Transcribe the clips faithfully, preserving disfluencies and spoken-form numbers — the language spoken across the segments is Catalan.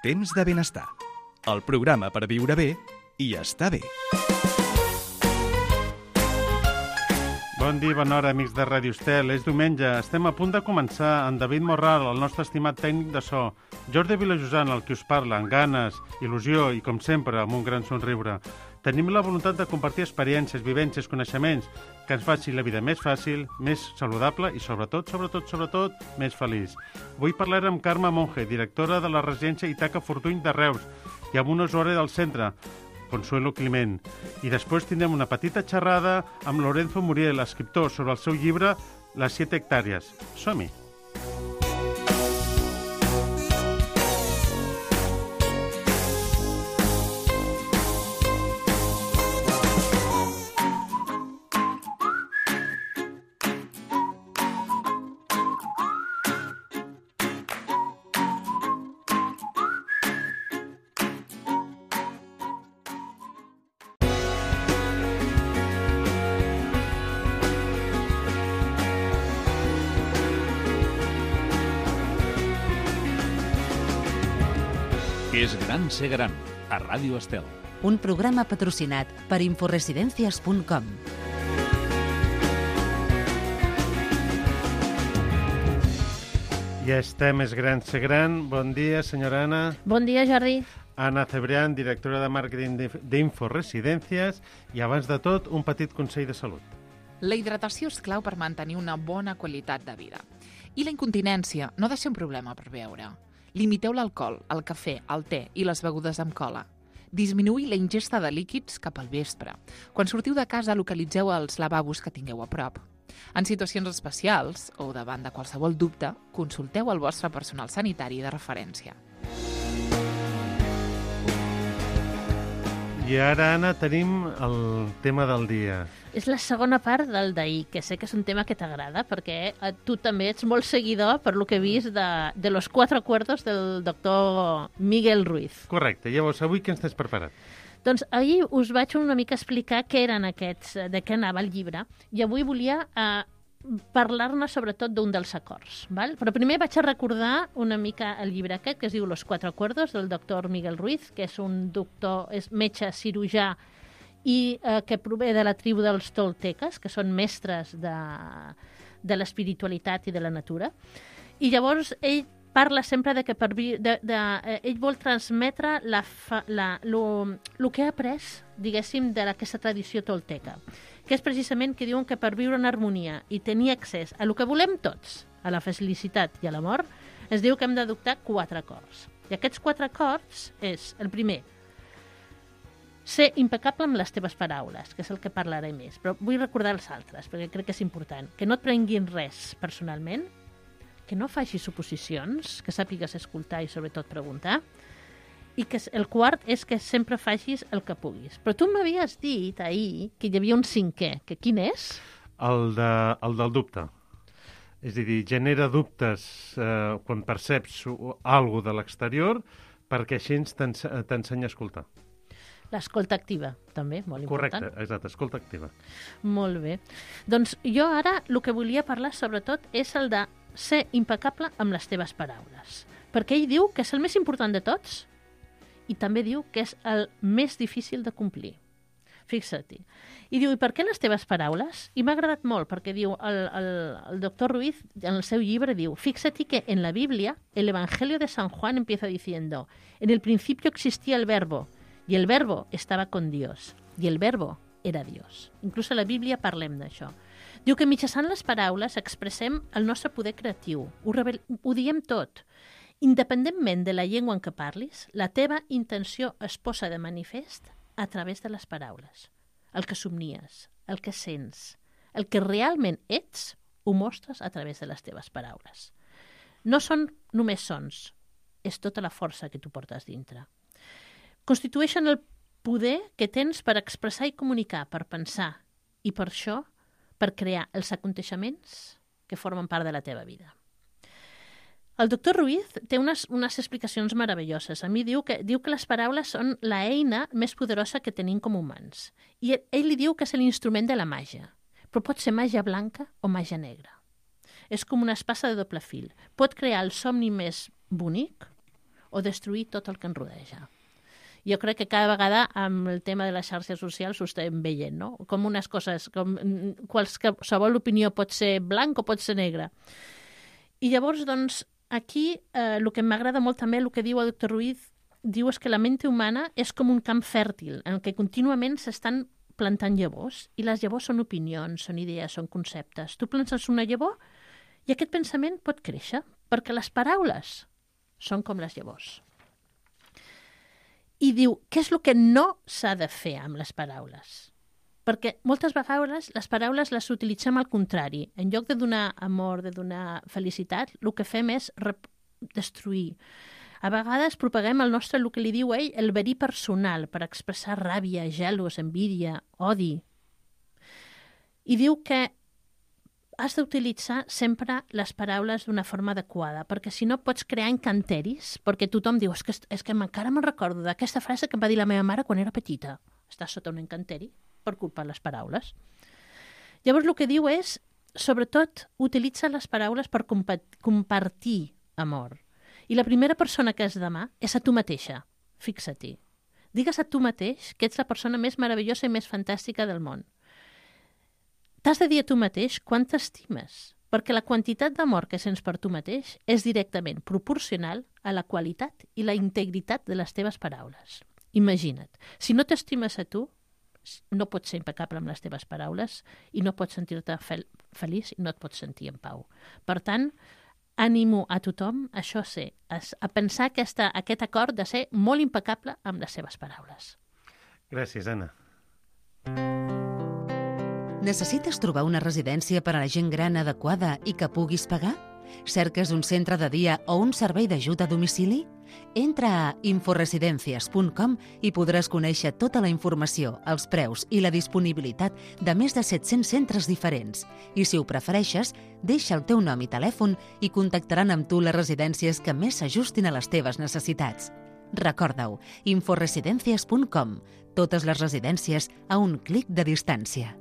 Temps de benestar. El programa per viure bé i estar bé. Bon dia, bona hora, amics de Ràdio Estel. És diumenge. Estem a punt de començar. En David Morral, el nostre estimat tècnic de so. Jordi Vilajosant, el que us parla, amb ganes, il·lusió i, com sempre, amb un gran somriure. Tenim la voluntat de compartir experiències, vivències, coneixements que ens faci la vida més fàcil, més saludable i, sobretot, sobretot, sobretot, més feliç. Avui parlarem amb Carme Monge, directora de la residència Itaca Fortuny de Reus, i amb una usuària del centre, Consuelo Climent. I després tindrem una petita xerrada amb Lorenzo Muriel, escriptor, sobre el seu llibre Les siete hectàrees. Som-hi! És gran ser gran, a Ràdio Estel. Un programa patrocinat per inforesidencias punt com. Ja estem, és gran ser gran. Bon dia, senyora Anna. Bon dia, Jordi. Anna Cebrián, directora de màrqueting d'Inforesidencias. I abans de tot, un petit consell de salut. La hidratació és clau per mantenir una bona qualitat de vida. I la incontinència no ha de ser un problema per beure. Limiteu l'alcohol, el cafè, el te i les begudes amb cola. Disminuïu la ingesta de líquids cap al vespre. Quan sortiu de casa, localitzeu els lavabos que tingueu a prop. En situacions especials, o davant de qualsevol dubte, consulteu el vostre personal sanitari de referència. I ara, Anna, tenim el tema del dia. És la segona part del d'ahir, que sé que és un tema que t'agrada, perquè tu també ets molt seguidor, per lo que he vist, de, de los cuatro acuerdos del doctor Miguel Ruiz. Correcte. Llavors, avui què ens tens preparat? Doncs ahir us vaig una mica explicar què eren aquests, de què anava el llibre, i avui volia eh, parlar-ne sobretot d'un dels acords. Val? Però primer vaig a recordar una mica el llibre aquest, que es diu Los cuatro acuerdos, del doctor Miguel Ruiz, que és un doctor, és metge cirurgià i eh, que prové de la tribu dels tolteques, que són mestres de, de l'espiritualitat i de la natura. I llavors ell parla sempre de que per vi, de, de, eh, ell vol transmetre la, fa, la, lo, lo que ha après, diguéssim, d'aquesta tradició tolteca, que és precisament que diuen que per viure en harmonia i tenir accés a lo que volem tots, a la felicitat i a l'amor, es diu que hem d'adoptar quatre acords. I aquests quatre acords és, el primer, ser impecable amb les teves paraules, que és el que parlaré més, però vull recordar els altres, perquè crec que és important. Que no et prenguin res personalment, que no facis suposicions, que sàpigues escoltar i sobretot preguntar, i que el quart és que sempre facis el que puguis. Però tu m'havies dit ahir que hi havia un cinquè, que quin és? El, de, el del dubte. És a dir, genera dubtes eh, quan perceps alguna de l'exterior, perquè així t'ensenya a escoltar. L'escolta activa, també, molt important. Correcte, exacte, escolta activa. Molt bé. Doncs jo ara el que volia parlar sobretot és el de ser impecable amb les teves paraules. Perquè ell diu que és el més important de tots i també diu que és el més difícil de complir. Fixa-t'hi. I diu, i per què les teves paraules? I m'ha agradat molt, perquè diu, el, el, el doctor Ruiz, en el seu llibre, diu, fíxate que en la Biblia, el Evangelio de San Juan empieza diciendo, en el principio existía el verbo, i el verbo estava con Dios, i el verbo era Dios. Inclús a la Bíblia parlem d'això. Diu que mitjançant les paraules expressem el nostre poder creatiu, ho, revel... ho diem tot. Independentment de la llengua en què parlis, la teva intenció es posa de manifest a través de les paraules. El que somnies, el que sents, el que realment ets, ho mostres a través de les teves paraules. No són només sons, és tota la força que tu portes dintre. Constitueixen el poder que tens per expressar i comunicar, per pensar, i per això, per crear els aconteixements que formen part de la teva vida. El doctor Ruiz té unes, unes explicacions meravelloses. A mi diu que, diu que les paraules són l'eina més poderosa que tenim com humans. I ell, ell li diu que és l'instrument de la màgia. Però pot ser màgia blanca o màgia negra. És com una espasa de doble fil. Pot crear el somni més bonic o destruir tot el que ens rodeja. Jo crec que cada vegada amb el tema de les xarxes socials ho estem veient, no? Com unes coses, com qualsevol opinió pot ser blanc o pot ser negra. I llavors, doncs, aquí eh, el que m'agrada molt també, el que diu el doctor Ruiz, diu és que la mente humana és com un camp fèrtil en què contínuament s'estan plantant llavors, i les llavors són opinions, són idees, són conceptes. Tu plantes una llavor i aquest pensament pot créixer, perquè les paraules són com les llavors. I diu, què és el que no s'ha de fer amb les paraules? Perquè moltes vegades les paraules les utilitzem al contrari. En lloc de donar amor, de donar felicitat, el que fem és destruir. A vegades propaguem el nostre, el que li diu ell, el verí personal, per expressar ràbia, gelos, envídia, odi. I diu que has d'utilitzar sempre les paraules d'una forma adequada, perquè si no pots crear encanteris, perquè tothom diu, és que, és que encara me'n recordo d'aquesta frase que em va dir la meva mare quan era petita. Està sota un encanteri per culpa de les paraules. Llavors el que diu és, sobretot, utilitza les paraules per compartir amor. I la primera persona que has d'amar és a tu mateixa. Fixa-t'hi. Digues a tu mateix que ets la persona més meravellosa i més fantàstica del món. T'has de dir a tu mateix quan t'estimes, perquè la quantitat d'amor que sents per tu mateix és directament proporcional a la qualitat i la integritat de les teves paraules. Imagina't, si no t'estimes a tu, no pots ser impecable amb les teves paraules i no pots sentir-te fel feliç i no et pots sentir en pau. Per tant, animo a tothom a això ser, a pensar aquesta, aquest acord de ser molt impecable amb les seves paraules. Gràcies, Anna. Necessites trobar una residència per a la gent gran adequada i que puguis pagar? Cerques un centre de dia o un servei d'ajut a domicili? Entra a inforesidencias punt com i podràs conèixer tota la informació, els preus i la disponibilitat de més de set-cents centres diferents. I si ho prefereixes, deixa el teu nom i telèfon i contactaran amb tu les residències que més s'ajustin a les teves necessitats. Recorda-ho, inforesidencias punt com. Totes les residències a un clic de distància.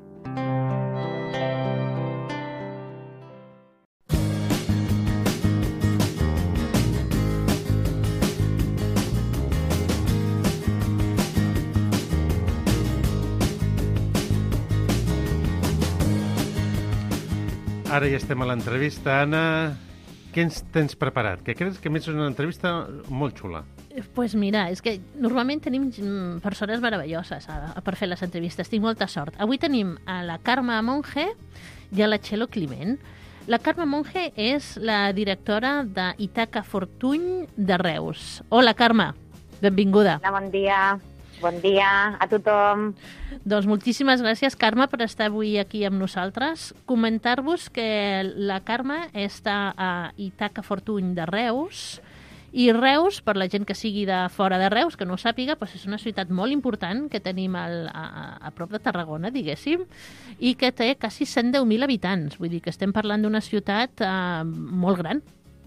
Ara ja estem a l'entrevista. Anna, què ens tens preparat? Que creus que a més és una entrevista molt xula. Doncs pues mira, és que normalment tenim persones meravelloses a, a, per fer les entrevistes. Tinc molta sort. Avui tenim a la Carme Monge i a la Txelo Climent. La Carme Monge és la directora d'Itaca Fortuny de Reus. Hola, Carme. Benvinguda. Hola, bon dia. Bon dia a tothom. Doncs moltíssimes gràcies, Carme, per estar avui aquí amb nosaltres. Comentar-vos que la Carme està a Itaca Fortuny de Reus, i Reus, per la gent que sigui de fora de Reus, que no ho sàpiga, doncs és una ciutat molt important que tenim al, a, a prop de Tarragona, diguéssim, i que té quasi cent deu mil habitants. Vull dir que estem parlant d'una ciutat eh, molt gran.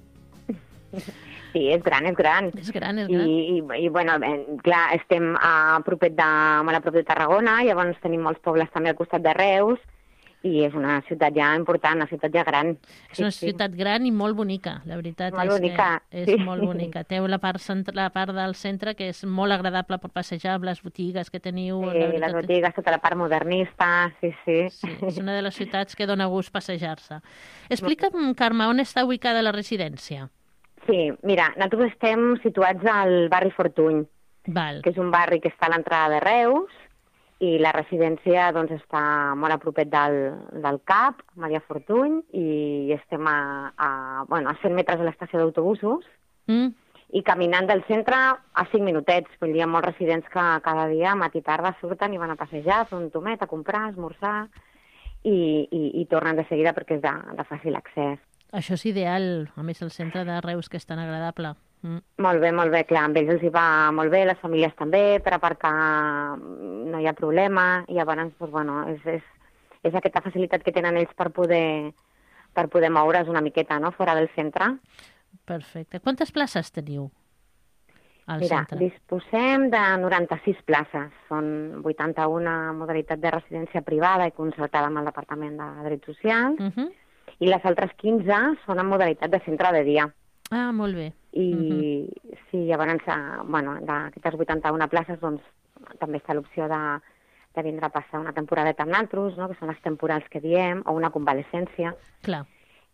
Sí, és gran, és gran. És gran, és gran. I, i, i bueno, clar, estem a propet de, molt a prop de Tarragona, llavors tenim molts pobles també al costat de Reus, i és una ciutat ja important, una ciutat ja gran. És una sí, ciutat sí. gran i molt bonica, la veritat molt és bonica, que és sí. molt bonica. Té la part, centra, la part del centre que és molt agradable per passejar, les botigues que teniu. Sí, veritat, les botigues, tota la part modernista, sí, sí. Sí, és una de les ciutats que dona gust passejar-se. Explica'm, Carme, on està ubicada la residència? Sí, mira, nosaltres estem situats al barri Fortuny, Val. que és un barri que està a l'entrada de Reus, i la residència doncs, està molt a propet del, del C A P, Maria Fortuny, i estem a, a, bueno, a cent metres de l'estació d'autobusos, mm. i caminant del centre a cinc minutets. Vull dir, hi ha molts residents que cada dia, matí i tarda, surten i van a passejar, a fer un tomet, a comprar, a esmorzar, i, i, i tornen de seguida perquè és de, de fàcil accés. Això és ideal, a més el centre de Reus, que és tan agradable. Mm. Molt bé, molt bé, clar, amb ells els hi va molt bé, les famílies també, per aparcar no hi ha problema, i llavors, doncs, bueno, és, és, és aquesta facilitat que tenen ells per poder, per poder moure's una miqueta, no?, fora del centre. Perfecte. Quantes places teniu al Mira, centre? disposem de noranta-sis places, són vuitanta-una modalitat de residència privada i concertada amb el Departament de Drets Socials, Uh -huh. i les altres quinze són en modalitat de centre de dia. Ah, molt bé. I Mhm. sí, llavors, eh, bueno, d'aquestes vuitanta-una places, doncs, també està l'opció de, de vindre a passar una temporadeta amb nosaltres, no? Que són les temporals que diem, o una convalescència, Clar.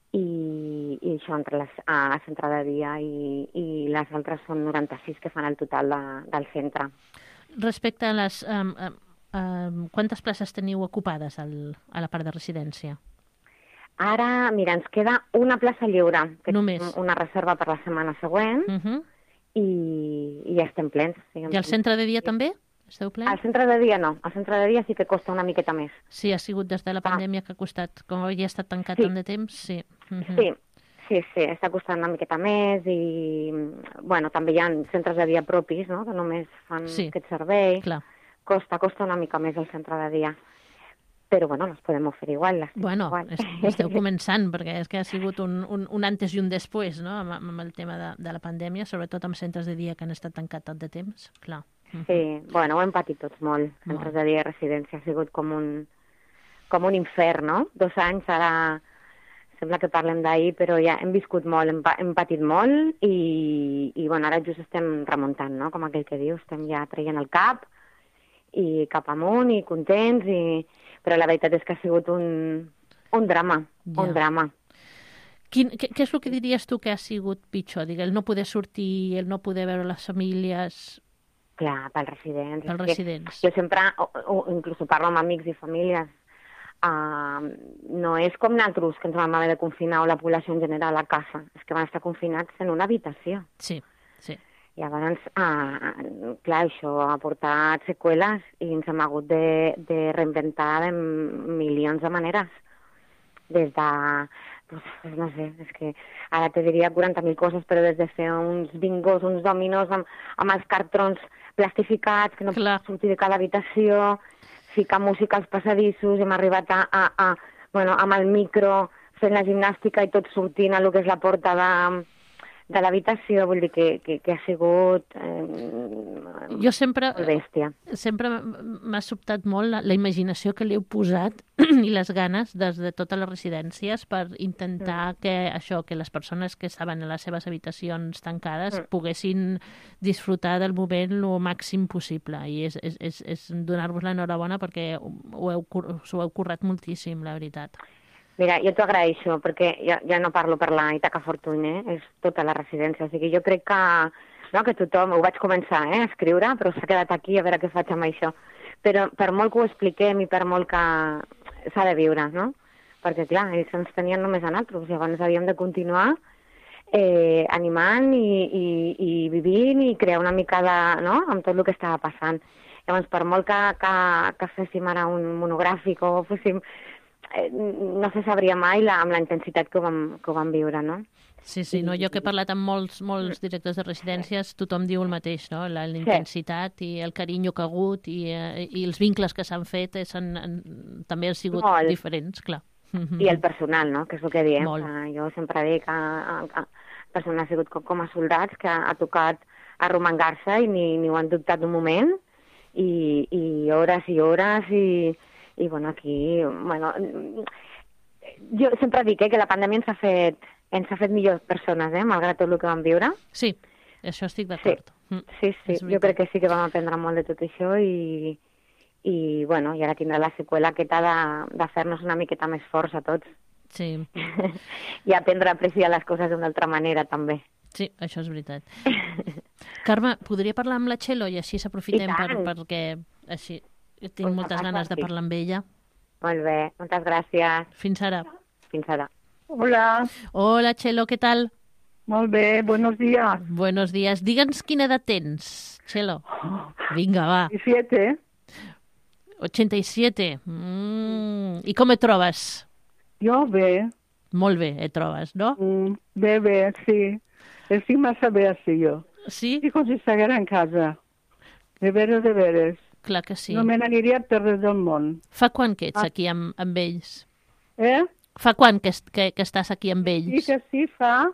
i, i això entre les, a la centre de dia i, i les altres són noranta-sis que fan el total de, del centre. Respecte a les... Um, um, um, quantes places teniu ocupades al, a la part de residència? Ara, mira, ens queda una plaça lliure, que Només. és una reserva per la setmana següent, Uh -huh. i, i ja estem plens. I al centre de dia també? Esteu plens? Al centre de dia no, al centre de dia sí que costa una miqueta més. Sí, ha sigut des de la pandèmia que ha costat, com havia estat tancat Sí. tant de temps, sí. Uh -huh. Sí, sí, sí, està costant una miqueta més i, bueno, també hi ha centres de dia propis, no?, que només fan Sí. aquest servei. Clar. Costa, costa una mica més el centre de dia. Però, bueno, les podem oferir igual. Les Bueno, igual. es- esteu començant, perquè és que ha sigut un, un, un antes i un després, no?, amb, amb el tema de, de la pandèmia, sobretot amb centres de dia que han estat tancats tant de temps, clar. Uh -huh. Sí, bueno, ho hem patit tots molt. Centres de dia i residència ha sigut com un, com un infern, no? Dos anys, ara sembla que parlem d'ahir, però ja hem viscut molt, hem, pa- hem patit molt i, i, bueno, ara just estem remuntant, no?, com aquell que diu, estem ja traient el cap i cap amunt i contents, i... però la veritat és que ha sigut un, un drama, Ja. un drama. Quin, què, què és el que diries tu que ha sigut pitjor? Digue, el no poder sortir, el no poder veure les famílies, Clar, pels residents. pels és que residents. Jo sempre, o, o, inclús parlo amb amics i famílies, uh, no és com nosaltres, que ens vam haver de confinar, o la població en general, a casa. És que van estar confinats en una habitació. Sí, sí. Llavors, uh, clar, això ha portat seqüeles i ens hem hagut de, de reinventar de milions de maneres. Des de, pues, no sé, és que ara te diria quaranta mil coses, però des de fer uns bingos, uns dominos amb, amb els cartrons plastificats, que no Clar. pots sortir de cada habitació, ficar música als passadissos, hem arribat a, a, a bueno, amb el micro, fent la gimnàstica i tot sortint a lo que és la porta de, de l'habitació, vull dir que, que, que ha sigut eh, Jo sempre, molt bèstia. sempre m'ha sobtat molt la, la imaginació que li heu posat i les ganes des de totes les residències per intentar que això, que les persones que estaven a les seves habitacions tancades Mm. poguessin disfrutar del moment el màxim possible. I és, és, és, és donar-vos l'enhorabona perquè ho heu, cur- us ho heu currat moltíssim, la veritat. Mira, jo t'ho agraeixo, perquè ja, ja no parlo per la Itaca Fortuny, eh? És tota la residència. O sigui, jo crec que, no, que tothom, ho vaig començar eh, a escriure, però s'ha quedat aquí a veure què faig amb això. Però per molt que ho expliquem i per molt que s'ha de viure, no? Perquè, clar, ells ens tenien només a nosaltres, llavors havíem de continuar eh, animant i, i, i vivint i crear una mica de, no?, amb tot el que estava passant. Llavors, per molt que, que, que féssim ara un monogràfic o féssim... Eh, no se sabria mai la, amb la intensitat que ho vam, que ho vam viure, no? Sí, sí, no? Jo que he parlat amb molts, molts directors de residències, tothom diu el mateix, no? La, la intensitat i el carinyo que ha hagut i, eh, i els vincles que s'han fet és, han, han, també han sigut Molt. diferents, clar. I el personal, no?, que és el que diem. Molt. Que jo sempre dic que el personal ha sigut com, com a soldats, que ha tocat arromangar-se i ni, ni ho han dubtat un moment, i, i hores i hores, i, i bueno, aquí, bueno, jo sempre dic eh, que la pandèmia ens ha fet, ens ha fet millors persones, eh, malgrat tot el que vam viure. Sí, això estic d'acord. Mm. Sí, sí, És jo veritat. crec que sí que vam aprendre molt de tot això i, i bueno, i ara tindrà la seqüela aquesta de, de fer-nos una miqueta més forts a tots Sí, i aprendre a apreciar les coses d'una altra manera també. sí, això és veritat. Carme, podria parlar amb la Txelo i així s'aprofitem I per, tant. perquè així tinc Pues moltes passa, ganes de sí. parlar amb ella. Molt bé, moltes gràcies. Fins ara. Fins ara. Hola, Hola, Txelo, què tal? molt bé, buenos días. Buenos días. Digue'ns quina edat tens, Txelo. Vinga, va. diecisiete, ochenta y siete. Mm. I com et trobes? yo bé, Molt bé, et trobes, no? mm, bé, bé, sí. Estic massa bé així jo. Sí? I com si estiguera en casa. De veres, de veres. Clar que sí. No me n'aniria per res del món. Fa quan que ets Ah. aquí amb, amb ells? Eh? Fa quan que, est- que, que estàs aquí amb I ells? que sí fa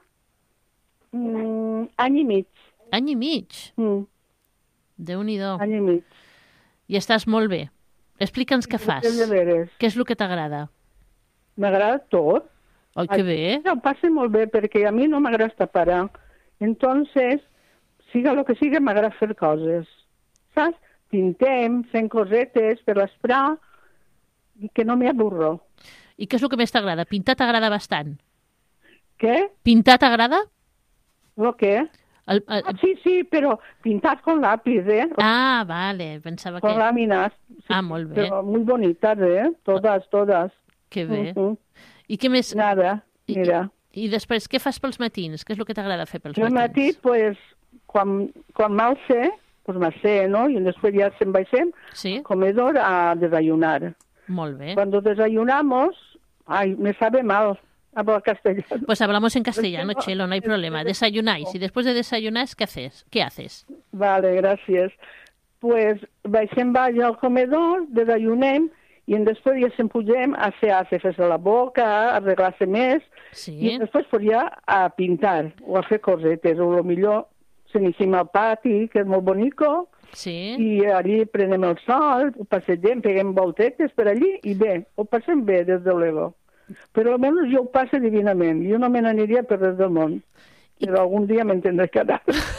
mm, any i mig. Any i mig. Mm, Déu-n'hi-do. any i mig. I estàs molt bé. Explica'ns què fas. De veres. Què és el que t'agrada? M'agrada tot. Oi, que bé? Ho passo molt bé perquè a mi no m'agrada estar parar. Entonces, siga lo que siga, m'agrada fer coses. Saps? Pintem, fent cosetes per l'esperar, i que no m'hi aburro. I què és el que més t'agrada? Pintar t'agrada bastant. Què? Pintar t'agrada? Lo què? El, el... Ah, sí, sí, però pintat con lápiz, ¿eh? Ah, vale, pensava Con que... láminas. Sí, Ah, molt bé. Pero muy bonitas, ¿eh? Todas, todas. Que bé. Uh-huh. I què més... Nada, I, mira. I, I després, què fas pels matins? Què és el que t'agrada fer pels Yo al matí, matins? pues, quan, quan m'alce, pues m'alce, ¿no? Y después ya se'n baixem Sí? al comedor a desayunar. Molt bé. Cuando desayunamos, ay, me sabe mal. Hablo castellano. Pues hablamos en castellano, Es que no- Chelo, no hay problema. Desayunáis y después de desayunar, ¿qué haces? ¿Qué haces? Vale, gracias. Pues baixem baix al comedor, desayunem, i després ja se'n pugem a fer fer-se la boca, a arreglar-se més, Sí. i després pues, ja a pintar o a fer cosetes, o millor s'anicim al pati, que és molt bonico, Sí. i allí prenem el sol, ho passegem, peguem voltetes per allí, i bé, ho passem bé, des de luego. Però almenys jo ho passo divinament, jo no me n'aniria per res del món, però algun dia m'entendré quedar.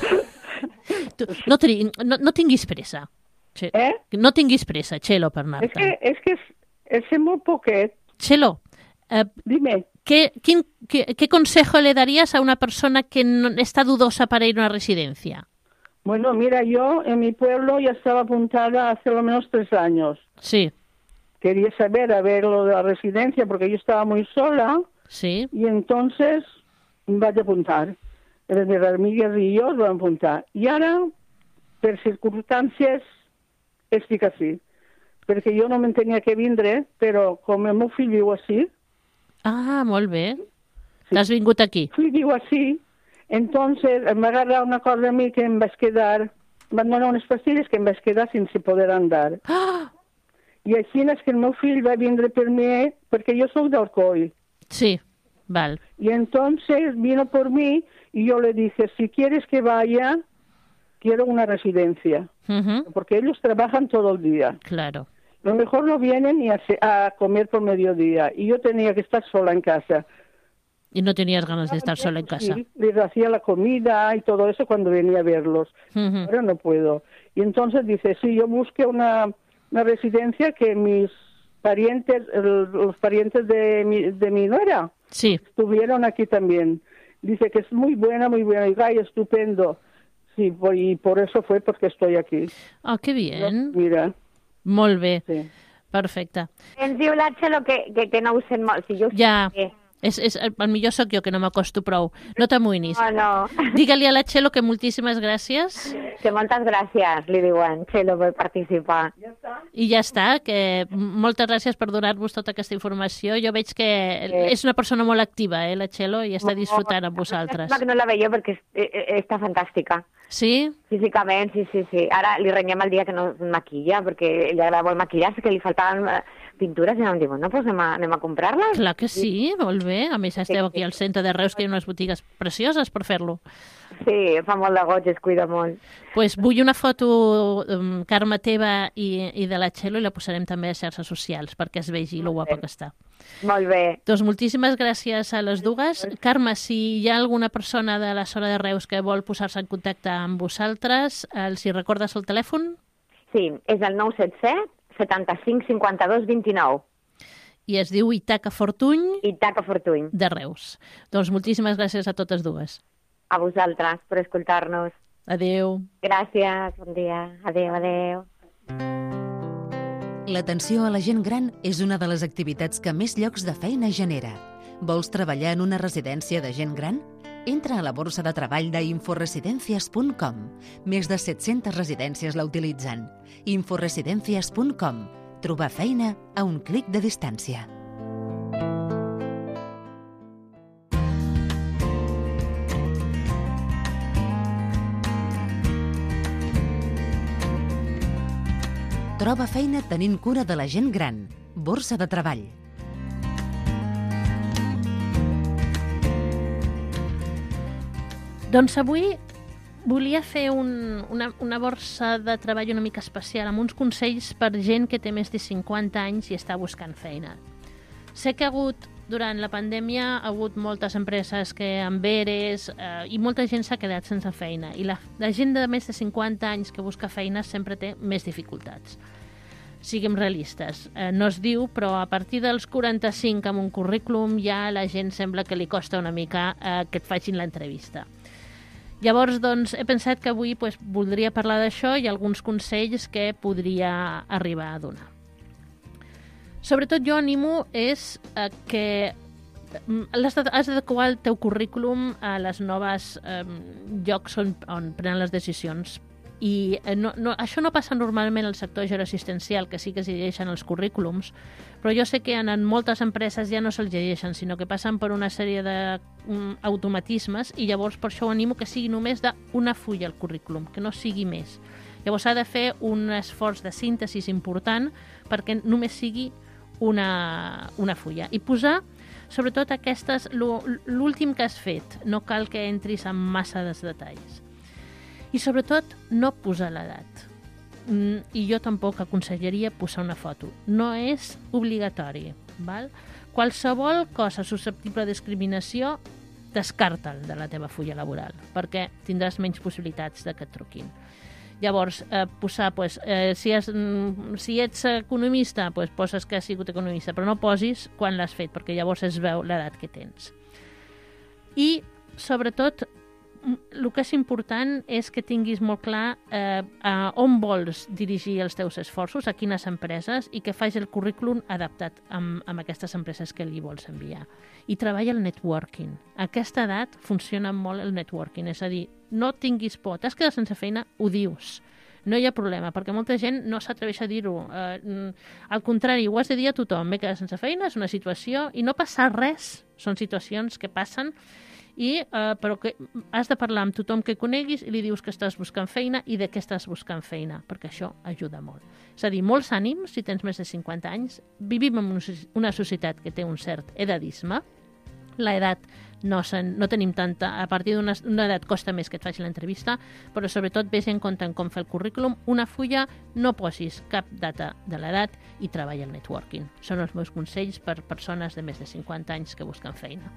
Tu, no, tri, no, no tinguis pressa. Che- Eh? No tinguis pressa, Chelo, per És anar-te'n. que, és que és, és ser molt poquet. Chelo, eh, Dime. ¿qué, quién, qué, ¿qué consejo le darías a una persona que no, está dudosa para ir a una residencia? Bueno, mira, yo en mi pueblo ya estaba apuntada hace lo menos tres años. Sí, Quería saber a ver lo de la residencia porque yo estaba muy sola sí. y entonces me vaig apuntar. Les meves amigues i jo es vam apuntar. I ara, per circumstàncies, estic així. Perquè jo no me'n tenia que vindre, però com el meu fill viu així, Ah, molt bé. T'has vingut aquí. fill viu així, entonces em va agarrar una cosa a mi que em vaig quedar, em van donar unes pastilles que em vaig quedar sense poder andar. Ah, I així és que el meu fill va vindre per mi, perquè jo soc d'Alcoi. sí, val. Y entonces vino por mí y yo le dije, si quieres que vaya, quiero una residencia, Ujú, porque ellos trabajan todo el día. claro. A lo mejor no vienen ni a, ce- a comer por mediodía y yo tenía que estar sola en casa. Y no tenías ganas de estar sola en casa. Sí, les hacía la comida y todo eso cuando venía a verlos. Ujú, Ahora no puedo. Y entonces dice, sí, yo busqué una, una residencia que mis parientes, el- los parientes de mi, de mi nuera, Sí, estuvieron aquí también. Dice que es muy buena, muy buena, y ay, estupendo. Sí, por- y por eso fue porque estoy aquí. ah, que bien. Mira, Molt bé, sí. perfecte. Ens diu la Txelo que, que, que no ho sent molt. Si jo ho Ja, sé. és, és, el millor sóc jo, que no m'acosto prou. No t'amoïnis. Oh, no. Digue-li a la Txelo que moltíssimes gràcies Que moltes gràcies, li diuen, Txelo, per participar. i ja està, que moltes gràcies per donar-vos tota aquesta informació. Jo veig que és una persona molt activa, eh, la Txelo, i està disfrutant amb vosaltres. Lástima que no la veia perquè és, eh, eh, està fantàstica. Sí? Físicament, sí, sí, sí. Ara li renyem el dia que no es maquilla, perquè li agrada molt maquillar-se, que li faltaven eh, pintures, i vam dir, bueno, doncs anem a, anem a comprar-les. Clar que sí, molt bé. A més, esteu aquí al centre de Reus, que hi ha unes botigues precioses per fer-lo. Sí, fa molt de goig, es cuida molt. Pues vull una foto, um, Carme, teva i, i de la Txelo, i la posarem també a xarxes socials perquè es vegi lo guapa que està. Molt bé. Doncs moltíssimes gràcies a les dues. Carme, si hi ha alguna persona de la zona de Reus que vol posar-se en contacte amb vosaltres, els hi recordes el telèfon? Sí, és el nou set set setanta-cinc cinquanta-dos vint-i-nou. I es diu Itaca Fortuny, Itaca Fortuny. de Reus. Doncs moltíssimes gràcies a totes dues. A vosaltres per escoltar-nos. Adeu. Gràcies, bon dia. Adéu, adéu. L'atenció a la gent gran és una de les activitats que més llocs de feina genera. Vols treballar en una residència de gent gran? Entra a la borsa de treball d'inforesidencias punt com. Més de set-centes residències la utilitzen. inforesidencias punt com. Trobar feina a un clic de distància. Troba feina tenint cura de la gent gran. Borsa de treball. Doncs avui volia fer un, una, una borsa de treball una mica especial, amb uns consells per gent que té més de cinquanta anys i està buscant feina. Sé que ha hagut, durant la pandèmia, ha hagut moltes empreses que amb eres eh, i molta gent s'ha quedat sense feina. I la, la gent de més de cinquanta anys que busca feina sempre té més dificultats. Siguem realistes. Eh, no es diu, però a partir dels quaranta-cinc amb un currículum ja la gent sembla que li costa una mica eh, que et facin l'entrevista. Llavors, doncs, he pensat que avui pues, voldria parlar d'això i alguns consells que podria arribar a donar. Sobretot jo animo és eh, que has d'adequar el teu currículum a les noves eh, llocs on, on prenen les decisions. I eh, no, no, això no passa normalment al sector geroassistencial, que sí que es llegeixen els currículums, però jo sé que en, en moltes empreses ja no se'ls llegeixen, sinó que passen per una sèrie d'automatismes i llavors per això ho animo que sigui només d'una fulla el currículum, que no sigui més. Llavors s'ha de fer un esforç de síntesi important perquè només sigui una, una fulla. I posar, sobretot, aquestes, l'últim que has fet. No cal que entris en massa de detalls. I, sobretot, no posar l'edat. I jo tampoc aconsellaria posar una foto. No és obligatori. Val? Qualsevol cosa susceptible de discriminació, descarta'l de la teva fulla laboral, perquè tindràs menys possibilitats de que et truquin. Llavors, eh, posar, pues, eh, si, has, si ets economista, pues, poses que has sigut economista, però no posis quan l'has fet, perquè llavors es veu l'edat que tens. I, sobretot, el que és important és que tinguis molt clar eh, a on vols dirigir els teus esforços, a quines empreses, i que facis el currículum adaptat amb, amb aquestes empreses que li vols enviar. I treballa el networking. A aquesta edat funciona molt el networking, és a dir, no tinguis por. T'has quedat sense feina, ho dius. No hi ha problema, perquè molta gent no s'atreveix a dir-ho. Eh, al contrari, ho has de dir a tothom. M'he quedat sense feina, és una situació, i no passa res. Són situacions que passen, i, eh, però que has de parlar amb tothom que coneguis i li dius que estàs buscant feina i de què estàs buscant feina, perquè això ajuda molt. És a dir, molts ànims, si tens més de cinquanta anys, vivim en una societat que té un cert edadisme. L'edat no, no tenim tanta, a partir d'una edat costa més que et faci l'entrevista, però sobretot vés en compte en com fer el currículum. Una fulla, no posis cap data de l'edat i treballa el networking. Són els meus consells per persones de més de cinquanta anys que busquen feina.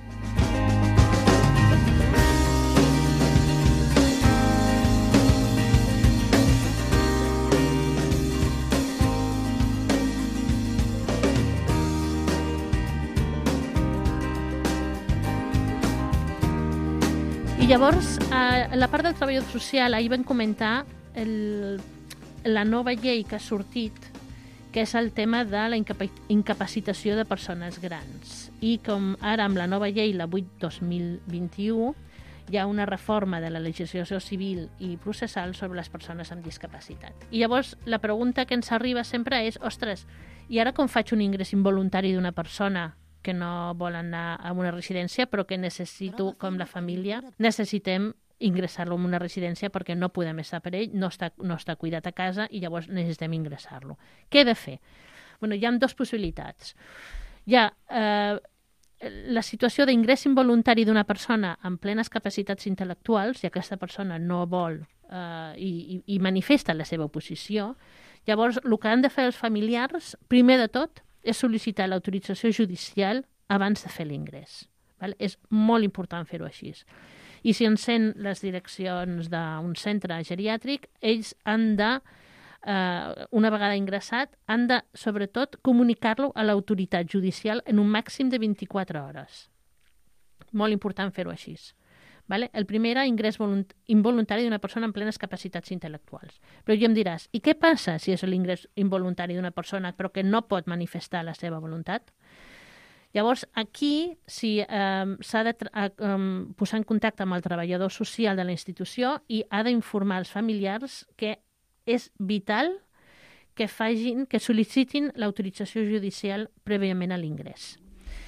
I llavors, a la part del treballador social, ahir vam comentar el, la nova llei que ha sortit, que és el tema de la incapacitació de persones grans. I com ara amb la nova llei, la vuit dos mil vint-i-u, hi ha una reforma de la legislació civil i processal sobre les persones amb discapacitat. I llavors la pregunta que ens arriba sempre és, ostres, i ara com faig un ingrés involuntari d'una persona que no vol anar a una residència, però que necessito, com la família, necessitem ingressar-lo en una residència perquè no podem estar per ell, no està, no està cuidat a casa i llavors necessitem ingressar-lo. Què he de fer? Bueno, hi ha dues possibilitats. Hi ha eh, la situació d'ingrés involuntari d'una persona amb plenes capacitats intel·lectuals, i aquesta persona no vol eh, i, i manifesta la seva oposició. Llavors, el que han de fer els familiars, primer de tot, és sol·licitar l'autorització judicial abans de fer l'ingrés. És molt important fer-ho així. I si encén les direccions d'un centre geriàtric, ells han de, eh, una vegada ingressat, han de, sobretot, comunicar-lo a l'autoritat judicial en un màxim de vint-i-quatre hores. Molt important fer-ho així. Vale? El primer era ingrés involuntari d'una persona amb plenes capacitats intel·lectuals. Però ja em diràs, i què passa si és l'ingrés involuntari d'una persona però que no pot manifestar la seva voluntat? Llavors, aquí si, eh, s'ha de eh, posar en contacte amb el treballador social de la institució i ha d'informar els familiars que és vital que, facin, que sol·licitin l'autorització judicial prèviament a l'ingrés.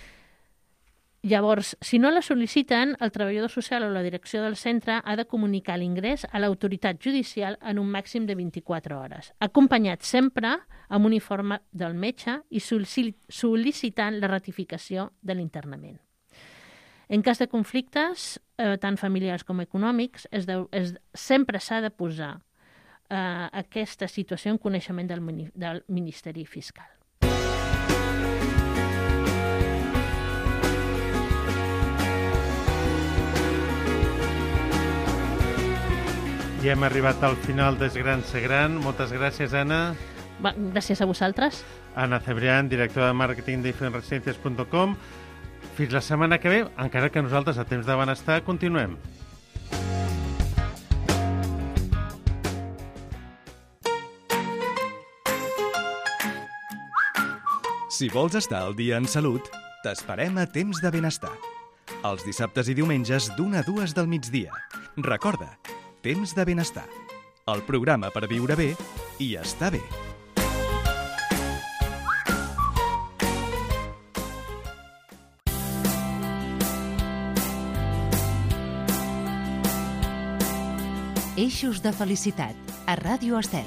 Llavors, si no la sol·liciten, el treballador social o la direcció del centre ha de comunicar l'ingrés a l'autoritat judicial en un màxim de vint-i-quatre hores, acompanyat sempre amb un informe del metge i sol·licitant la ratificació de l'internament. En cas de conflictes, eh, tant familiars com econòmics, es deu, es, sempre s'ha de posar eh, aquesta situació en coneixement del, del Ministeri Fiscal. I hem arribat al final d'Es Gran Ser Gran. Moltes gràcies, Anna. Va, gràcies a vosaltres. Anna Cebrián, directora de màrqueting d'inforesidencias punt com. Fins la setmana que ve, encara que nosaltres a Temps de Benestar continuem. Si vols estar al dia en salut, t'esperem a Temps de Benestar. Els dissabtes i diumenges d'una a dues del migdia. Recorda, Temps de Benestar. El programa per viure bé i estar bé. Eixos de felicitat, a Ràdio Estel.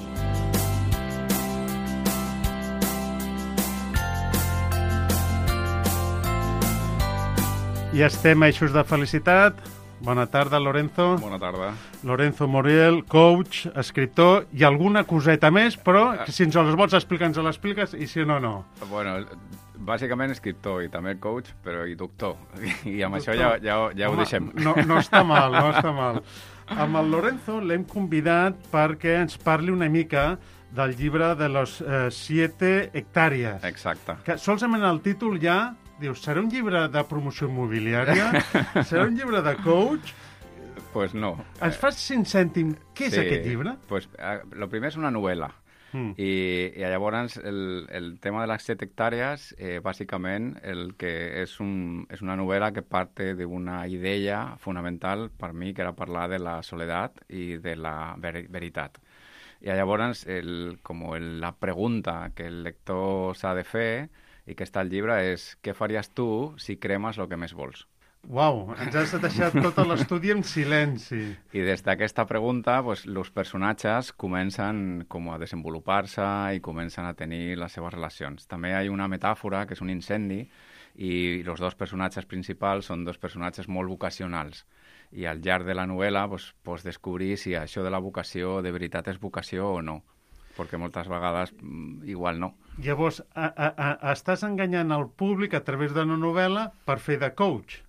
I estem a Eixos de Felicitat. Bona tarda, Lorenzo. Bona tarda. Lorenzo Moriel, coach, escriptor i alguna coseta més, però que si ens les vols explicar, ens l'expliques, i si no, no. Bueno, bàsicament escriptor i també coach, però i doctor. I amb Doctor. això ja, ja, ja ho Home, deixem. No, no està mal, no està mal. Amb el Lorenzo l'hem convidat perquè ens parli una mica del llibre de los eh, siete hectàrees. Exacte. Que solament el títol ja dius, serà un llibre de promoció immobiliària? Serà un llibre de coach? Pues no. Ens fas cinc cèntim què és Sí, aquest llibre? Pues, eh, lo primer és una novel·la. Mm. I, i llavors el, el tema de les set hectàrees, eh, bàsicament el que és, un, és una novel·la que parte d'una idea fonamental per mi, que era parlar de la soledat i de la ver veritat. I llavors el, com el, la pregunta que el lector s'ha de fer i que està al llibre és què faries tu si cremes el que més vols? Uau, ens has deixat tot l'estudi en silenci. I des d'aquesta pregunta, pues, els personatges comencen com a desenvolupar-se i comencen a tenir les seves relacions. També hi ha una metàfora, que és un incendi, i els dos personatges principals són dos personatges molt vocacionals. I al llarg de la novel·la pues, pots descobrir si això de la vocació de veritat és vocació o no, perquè moltes vegades igual no. Llavors, a, a, a, estàs enganyant el públic a través d'una novel·la per fer de coach.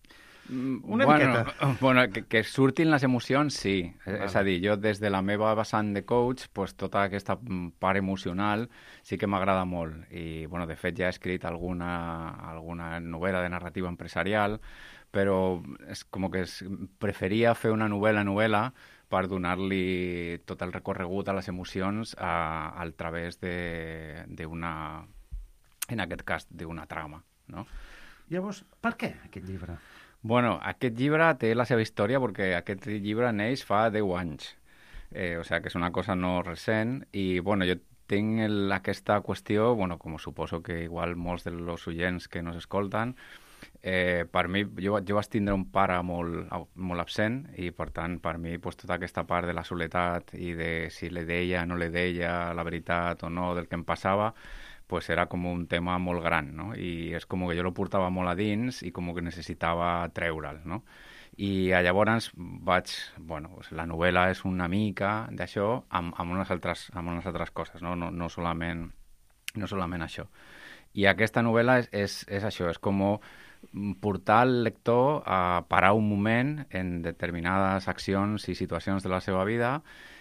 Una bueno, miqueta. Bueno, que, que surtin les emocions, sí. Vale. És a dir, jo des de la meva vessant de coach, pues, tota aquesta part emocional sí que m'agrada molt. I, bueno, de fet, ja he escrit alguna, alguna novel·la de narrativa empresarial, però és com que es, preferia fer una novel·la-novel·la per donar-li tot el recorregut a les emocions a, a través d'una, en aquest cas, d'una trama, no? Llavors, per què aquest llibre? Bueno, aquest llibre té la seva història perquè aquest llibre neix fa deu anys. Eh, o sigui que és una cosa no recent i, bueno, jo tinc el, aquesta qüestió, bueno, com suposo que igual molts dels oients que nos escolten, eh, per mi, jo, jo vaig tindre un pare molt, molt absent i, per tant, per mi, pues, tota aquesta part de la soledat i de si le deia o no le deia la veritat o no del que em passava, pues era com un tema molt gran, no? I és com que jo lo portava molt a dins i com que necessitava treure'l, no? I llavors vaig... Bueno, pues la novel·la és una mica d'això amb, amb, unes altres, amb unes altres coses, no? No, no, solament, no solament això. I aquesta novel·la és, és, és això, és com portar el lector a parar un moment en determinades accions i situacions de la seva vida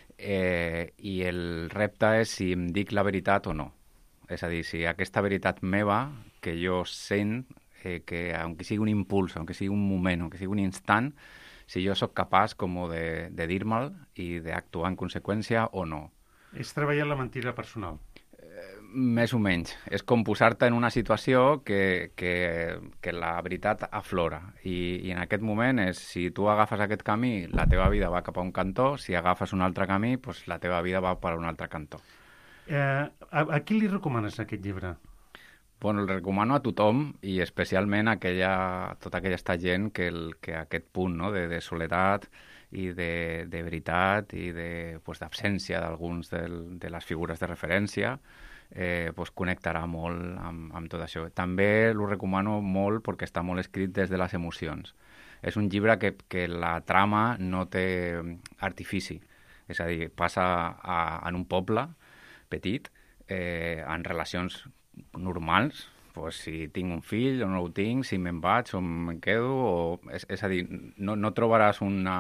eh, i el repte és si em dic la veritat o no. És a dir, si aquesta veritat meva, que jo sent, eh, que aunque sigui un impuls, aunque sigui un moment, aunque sigui un instant, si jo sóc capaç com de, de dir-me'l i d'actuar en conseqüència o no. És treballar la mentida personal. Eh, més o menys. És com posar-te en una situació que, que, que la veritat aflora. I, I en aquest moment és, si tu agafes aquest camí, la teva vida va cap a un cantó, si agafes un altre camí, pues la teva vida va per un altre cantó. Eh, a, a qui li recomanes aquest llibre? Bueno, el recomano a tothom i especialment a aquella, tota aquella gent que, el, que aquest punt, no?, de, de soledat i de, de veritat i de, pues, d'absència d'alguns de les figures de referència eh, pues, connectarà molt amb, amb tot això. També l'ho recomano molt perquè està molt escrit des de les emocions. És un llibre que, que la trama no té artifici. És a dir, passa a, en un poble petit, eh, en relacions normals, pues, si tinc un fill o no ho tinc, si me'n vaig o me'n quedo, o, és, és a dir, no, no trobaràs una,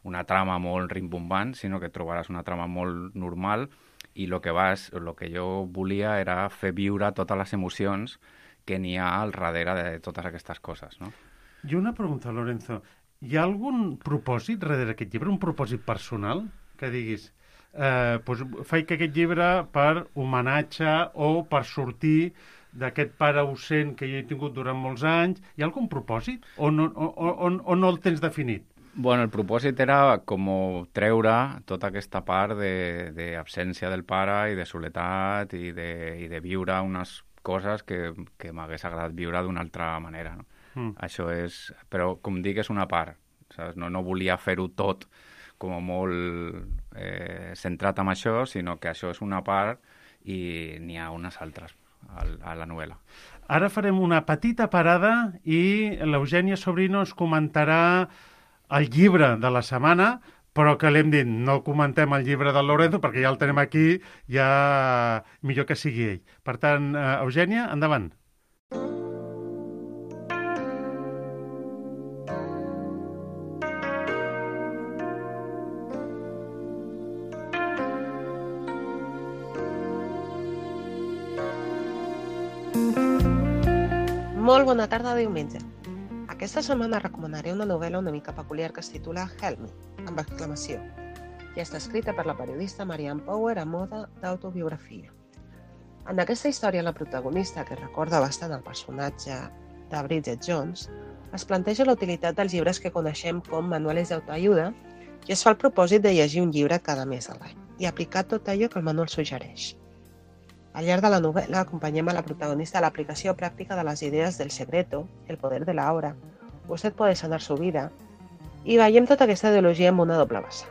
una trama molt rimbombant, sinó que trobaràs una trama molt normal i el que, vas, lo que jo volia era fer viure totes les emocions que n'hi ha al darrere de totes aquestes coses, no? I una pregunta, Lorenzo. Hi ha algun propòsit darrere aquest llibre, un propòsit personal, que diguis, eh, doncs faig aquest llibre per homenatge o per sortir d'aquest pare ausent que jo he tingut durant molts anys? Hi ha algun propòsit o no, o, o, o no el tens definit? Bueno, el propòsit era com treure tota aquesta part d'absència de, del pare i de soledat i de, i de viure unes coses que, que m'hagués agradat viure d'una altra manera, no? Mm. Això és... Però, com dic, és una part, saps? No, no volia fer-ho tot com molt eh, centrat en això, sinó que això és una part i n'hi ha unes altres a, a la novel·la. Ara farem una petita parada i l'Eugènia Sobrino ens comentarà el llibre de la setmana, però que l'hem dit, no comentem el llibre del Lorenzo perquè ja el tenim aquí, ja millor que sigui ell. Per tant, Eugènia, endavant. Molt bona tarda de diumenge. Aquesta setmana recomanaré una novel·la una mica peculiar que es titula Help Me, amb exclamació, i està escrita per la periodista Marianne Power a moda d'autobiografia. En aquesta història, la protagonista, que recorda bastant el personatge de Bridget Jones, es planteja la utilitat dels llibres que coneixem com manuals d'autoajuda i es fa el propòsit de llegir un llibre cada mes a l'any i aplicar tot allò que el manual suggereix. Al llarg de la novel·la acompanyem a la protagonista a l'aplicació pràctica de les idees del Secreto, El poder de la hora, Usted puede sanar su vida, i veiem tota aquesta ideologia amb una doble vessant.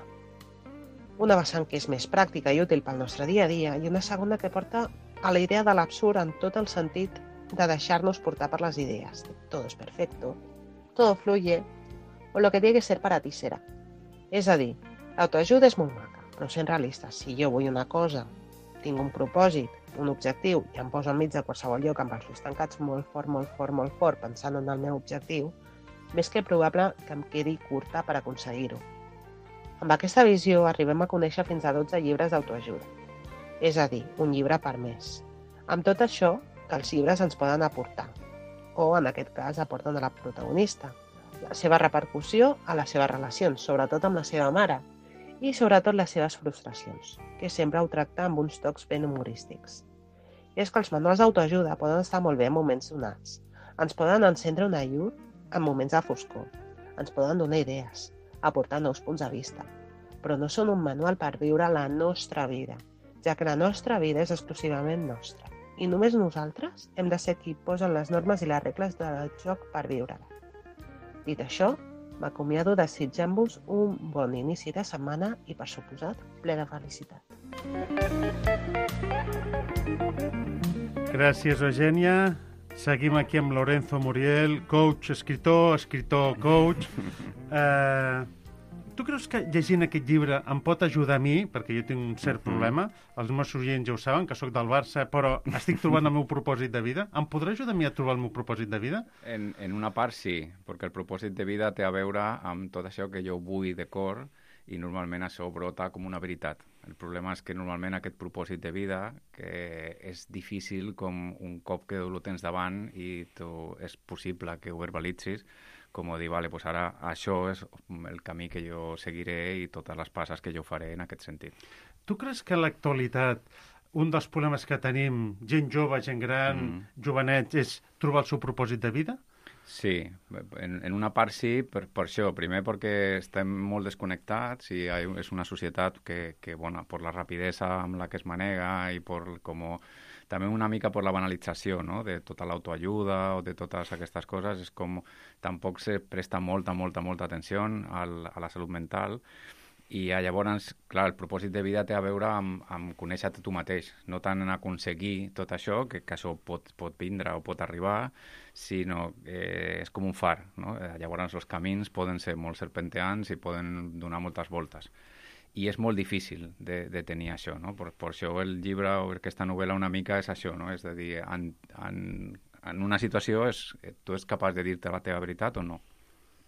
Una vessant que és més pràctica i útil pel nostre dia a dia i una segona que porta a la idea de l'absurd en tot el sentit de deixar-nos portar per les idees. Todo es perfecto, todo fluye, o lo que tiene que ser para ti será. És a dir, l'autoajuda és molt maca, però sent realistes, si jo vull una cosa, tinc un propòsit, un objectiu, i em poso enmig de qualsevol lloc amb els ulls tancats molt fort, molt fort, molt fort, pensant en el meu objectiu, més que probable que em quedi curta per aconseguir-ho. Amb aquesta visió arribem a conèixer fins a dotze llibres d'autoajuda, és a dir, un llibre per mes. Amb tot això que els llibres ens poden aportar, o en aquest cas aporten a la protagonista, la seva repercussió a les seves relacions, sobretot amb la seva mare, i sobretot les seves frustracions, que sempre ho tracta amb uns tocs ben humorístics. I és que els manuals d'autoajuda poden estar molt bé en moments donats, ens poden encendre una llum en moments de foscor, ens poden donar idees, aportar nous punts de vista, però no són un manual per viure la nostra vida, ja que la nostra vida és exclusivament nostra, i només nosaltres hem de ser qui posen les normes i les regles del joc per viure-la. Dit això, m'acomiado desitjant-vos un bon inici de setmana i, per suposat, ple de felicitat. Gràcies, Eugènia. Seguim aquí amb Lorenzo Muriel, coach, escritor, escritor, coach. Eh, tu creus que llegint aquest llibre em pot ajudar a mi, perquè jo tinc un cert problema, els meus oients ja ho saben, que sóc del Barça, però estic trobant el meu propòsit de vida. Em podrà ajudar a mi a trobar el meu propòsit de vida? En, en una part sí, perquè el propòsit de vida té a veure amb tot això que jo vull de cor i normalment això brota com una veritat. El problema és que normalment aquest propòsit de vida que és difícil com un cop que ho tens davant i tu, és possible que ho verbalitzis com dir, vale, pues ara això és el camí que jo seguiré i totes les passes que jo faré en aquest sentit. Tu creus que en l'actualitat un dels problemes que tenim, gent jove, gent gran, mm. jovenets, és trobar el seu propòsit de vida? Sí, en, en una part sí, per, per això. Primer perquè estem molt desconnectats i és una societat que, que bueno, per la rapidesa amb la que es manega i per com, també una mica per la banalització, no?, de tota l'autoajuda o de totes aquestes coses, és com tampoc se presta molta, molta, molta atenció al, a la salut mental. I llavors, clar, el propòsit de vida té a veure amb, amb conèixer-te tu mateix, no tant en aconseguir tot això, que, que això pot, pot vindre o pot arribar, sinó que és com un far, no? Llavors els camins poden ser molt serpenteants i poden donar moltes voltes. I és molt difícil de, de tenir això, no? Per, per això el llibre o aquesta novel·la una mica és això, no? És a dir, en, en, en una situació és, tu ets capaç de dir-te la teva veritat o no?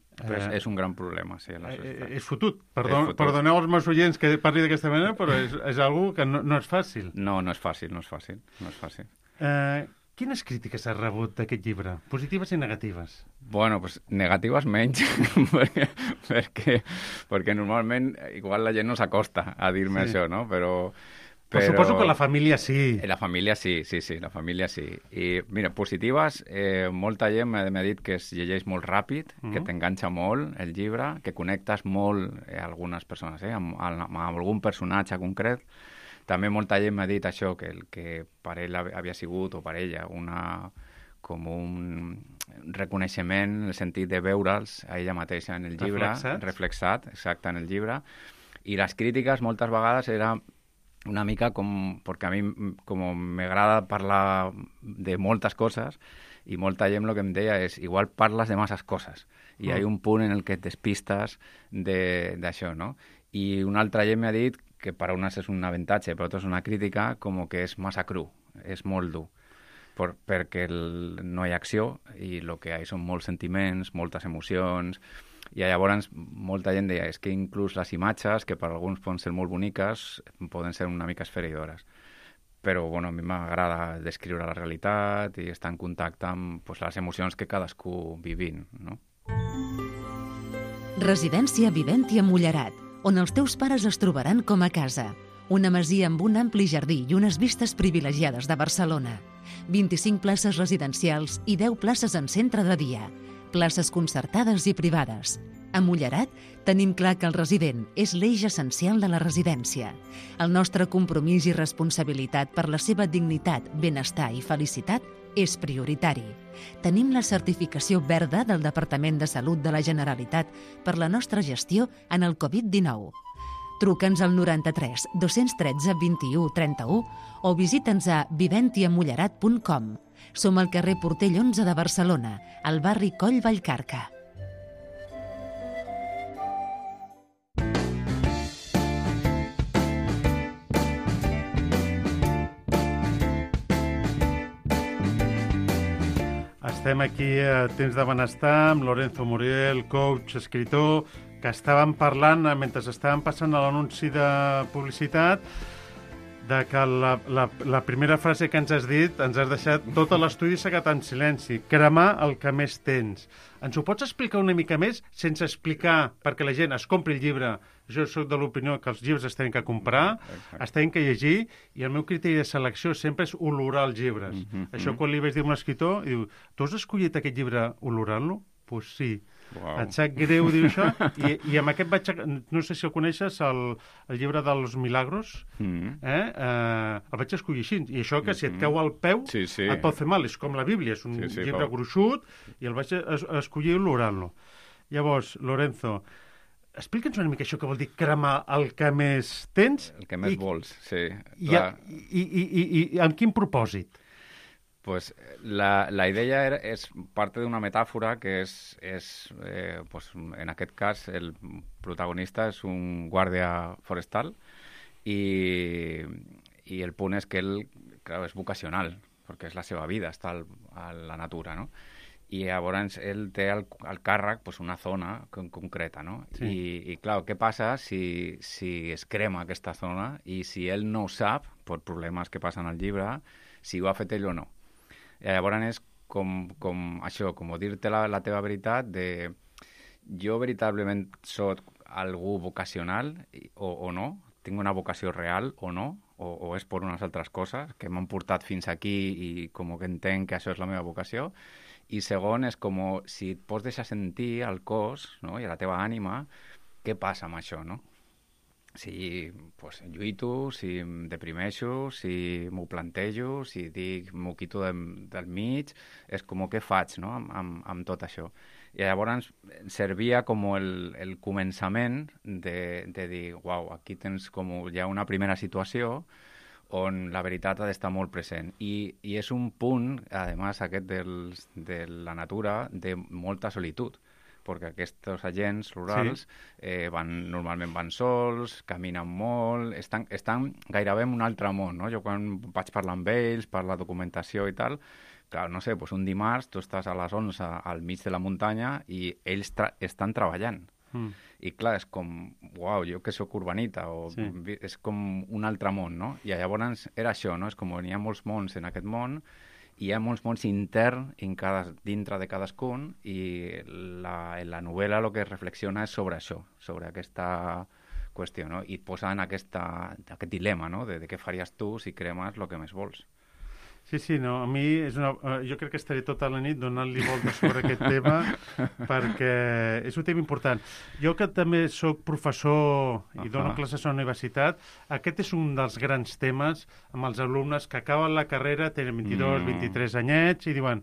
Però és, és un gran problema, sí. En la eh, és fotut. Perdó, és fotut. Perdoneu als meus oients que parli d'aquesta manera, però és, és algo que no, no és fàcil. No, no és fàcil, no és fàcil. No és fàcil. Eh, quines crítiques has rebut d'aquest llibre? Positives i negatives? Bueno, pues negatives menys, perquè, perquè, perquè normalment igual la gent no s'acosta a dir-me sí. això, no? Però... Però suposo que la família sí. La família sí, sí, sí, la família sí. I, mira, positives, eh, molta gent m'ha dit que es llegeix molt ràpid, mm-hmm. que t'enganxa molt el llibre, que connectes molt eh, algunes persones, eh, amb, amb algun personatge concret. També molta gent m'ha dit això, que el que per ell havia sigut, o per ella, una, com un reconeixement en el sentit de veure'ls a ella mateixa en el llibre, reflexat, reflexat exacte, en el llibre. I les crítiques moltes vegades era una mica com... perquè a mi com m'agrada parlar de moltes coses i molta gent el que em deia és igual parles de masses coses i mm. hi ha un punt en el que et despistes d'això, no? I una altra gent m'ha dit que per a unes és un avantatge, per a altres és una crítica, com que és massa cru, és molt dur, per, perquè el, no hi ha acció i el que hi ha són molts sentiments, moltes emocions. I llavors molta gent deia és que inclús les imatges, que per alguns poden ser molt boniques, poden ser una mica esfereïdores. Però bueno, a mi m'agrada descriure la realitat i estar en contacte amb pues, les emocions que cadascú vivint, no? Residència Viventia Mullerat, on els teus pares es trobaran com a casa. Una masia amb un ampli jardí i unes vistes privilegiades de Barcelona. vint-i-cinc places residencials i deu places en centre de dia. Places concertades i privades. A Mullerat tenim clar que el resident és l'eix essencial de la residència. El nostre compromís i responsabilitat per la seva dignitat, benestar i felicitat és prioritari. Tenim la certificació verda del Departament de Salut de la Generalitat per la nostra gestió en el covid dinou. Truca'ns al noranta-tres dos-cents tretze vint-i-u trenta-u o visita'ns a viventiamullerat punt com. Som al carrer Portell onze de Barcelona, al barri Coll Vallcarca. Estem aquí a Temps de Benestar amb Lorenzo Muriel, coach, escritor, que estàvem parlant, mentre estàvem passant a l'anunci de publicitat, de que la, la, la primera frase que ens has dit ens has deixat tot l'estudi segat en silenci. Cremar el que més tens. Ens ho pots explicar una mica més, sense explicar, perquè la gent es compri el llibre? Jo soc de l'opinió que els llibres es tenen que comprar, exacte, es tenen que llegir, i el meu criteri de selecció sempre és olorar els llibres. Mm-hmm. Això quan li vaig dir a un escriptor, diu, tu has escollit aquest llibre olorant-lo? Doncs pues sí. Wow. Et sap greu dir això? I, I amb aquest vaig... No sé si el coneixes, el, el llibre dels Milagros. Mm. Eh? Eh, el vaig escollir així. I això que si et cau al peu, sí, sí, et pot fer mal. És com la Bíblia, és un sí, sí, llibre Pau. gruixut, i el vaig es, escollir olorant-lo. Llavors, Lorenzo, explica'ns una mica això que vol dir cremar el que més tens. El que més i, vols, sí. I, la... i, i, i, i, i amb quin propòsit? Pues la, la idea era, és part d'una metàfora que és, és eh, pues, en aquest cas, el protagonista és un guàrdia forestal i, i el punt és que ell, clar, és vocacional, perquè és la seva vida, està al, a la natura, no? I llavors ell té al, al càrrec pues, una zona con, concreta, no? Sí. I, I, clar, què passa si, si es crema aquesta zona i si ell no ho sap, per problemes que passen al llibre, si ho ha fet ell o no. I llavors és com, com això, com dir-te la, la teva veritat de jo veritablement soc algú vocacional o, o no, tinc una vocació real o no, o, o és per unes altres coses que m'han portat fins aquí i com que entenc que això és la meva vocació. I segon és com si et pots deixar sentir al cos, no? I a la teva ànima, què passa amb això, no? Si pues, lluito, si em deprimeixo, si m'ho plantejo, si dic m'ho quito de, del mig, és com què faig, no?, amb, amb, amb tot això. I llavors servia com el, el començament de, de dir, uau, aquí tens com ja una primera situació on la veritat ha d'estar molt present. I, i és un punt, a més, aquest dels, de la natura, de molta solitud, perquè aquests agents rurals sí. eh, van, normalment van sols, caminen molt, estan, estan gairebé en un altre món, no? Jo quan vaig parlar amb ells, per la documentació i tal, clar, no sé, pues un dimarts tu estàs a les onze al mig de la muntanya i ells tra estan treballant. Mm. I clar, és com, uau, jo que sóc urbanita, o sí. és com un altre món, no? I llavors era això, no? És com hi ha molts mons en aquest món, i hi ha molts mons interns en cada, dintre de cadascun, i la, la novel·la el que reflexiona és sobre això, sobre aquesta qüestió, no? I et posa en aquesta, aquest dilema, no? De, de què faries tu si cremes el que més vols. Sí, sí, no, a mi és una... jo crec que estaré tota la nit donant-li voltes sobre aquest tema perquè és un tema important. Jo que també sóc professor i uh-huh. dono classes a la universitat, aquest és un dels grans temes amb els alumnes que acaben la carrera, tenen vint-i-dos, mm. vint-i-tres anyets i diuen,